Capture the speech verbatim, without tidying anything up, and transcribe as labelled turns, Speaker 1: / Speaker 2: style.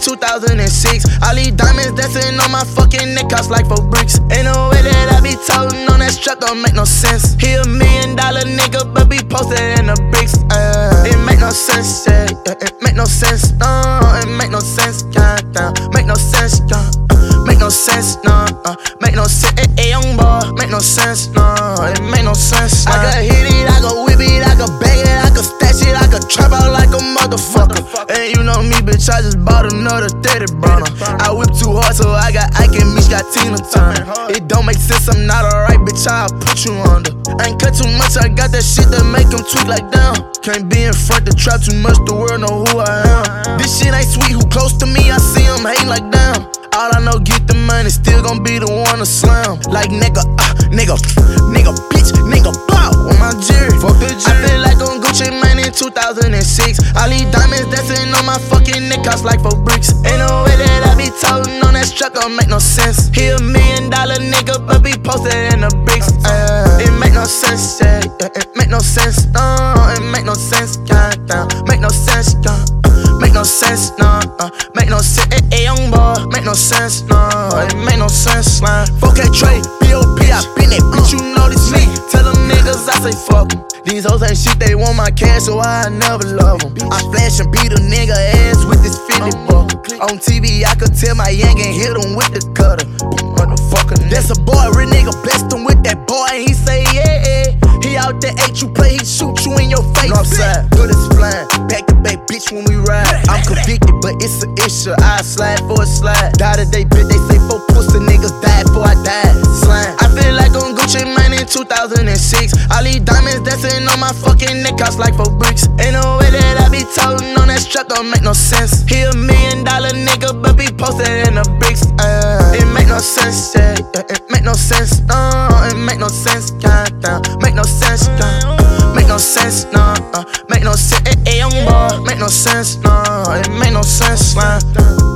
Speaker 1: two thousand six. All these diamonds dancing on my fucking neck cost like four bricks. Ain't no way that I be toting on that strap, don't make no sense. He a million dollar nigga, but be posted in the bricks. Uh, it make no sense, yeah. It make no sense, no. It make no sense, yeah. Make no sense, yeah. Make no sense, no. Uh, make no sense, eh, eh, young boy. Make no sense, no. It make no sense. Nah. I could hit it, I could whip it, I could bag it, I could stash it, I could trap out like a motherfucker. And you know me, bitch, I just bought another thirty burner. I whip too hard, so I got Ike and Mitch got Tina Turner. It don't make sense, I'm not alright, bitch, I'll put you under. I ain't cut too much, I got that shit that make them tweak like down. Can't be in front to trap too much, the world know who I am. This shit ain't sweet, who close to me, I see him hating like damn. All I know, get the money, still gon' be the one to slam. Like nigga, uh, nigga, nigga, bitch, nigga, blow on my jury. Fuck the jury. I feel like on Gucci Mane in two thousand six. All these diamonds dancing on my fucking neck cost like four bricks. Ain't no way that I be toting on that strap, don't make no sense. He a million dollar nigga, but be posted in the bricks. Uh, it make no sense, yeah. It make no sense, no. It make no sense, yeah. Make no sense, yeah. Make no sense, no. Uh, make no sense, eh, eh, young boy. Make no sense, no. It make no sense, man. four K trade, B O P, I been that bitch, you know this me. Tell them niggas I say fuck em. These hoes ain't shit, they want my cash, so I never love them. I flash and beat a nigga ass with this Philly buck. On T V, I could tell my yank and hit him with the cutter. Motherfucker, that's a boy, real nigga blessed him with that boy, and he say yeah, yeah. He out there, ain't you play, he shoot you in your face. Northside, bullets flying, back to back, bitch, when we ride. I'm convicted, but it's an issue. I slide for a slide. Die today, bitch, they say four pussy niggas died before I died. Slime. I feel like on Gucci Mane in two thousand six. All these diamonds dancing on my fucking neck cost like four bricks. Ain't no way that I be toting on that strap, don't make no sense. He a million dollar nigga, but be posted in the bricks. Uh, it make no sense, yeah. It make no sense, no. It make no sense, yeah. Make no sense, yeah. Make no sense, no. Uh, make no sense, eh, eh, young boy. Make no sense, no. It make no sense, man.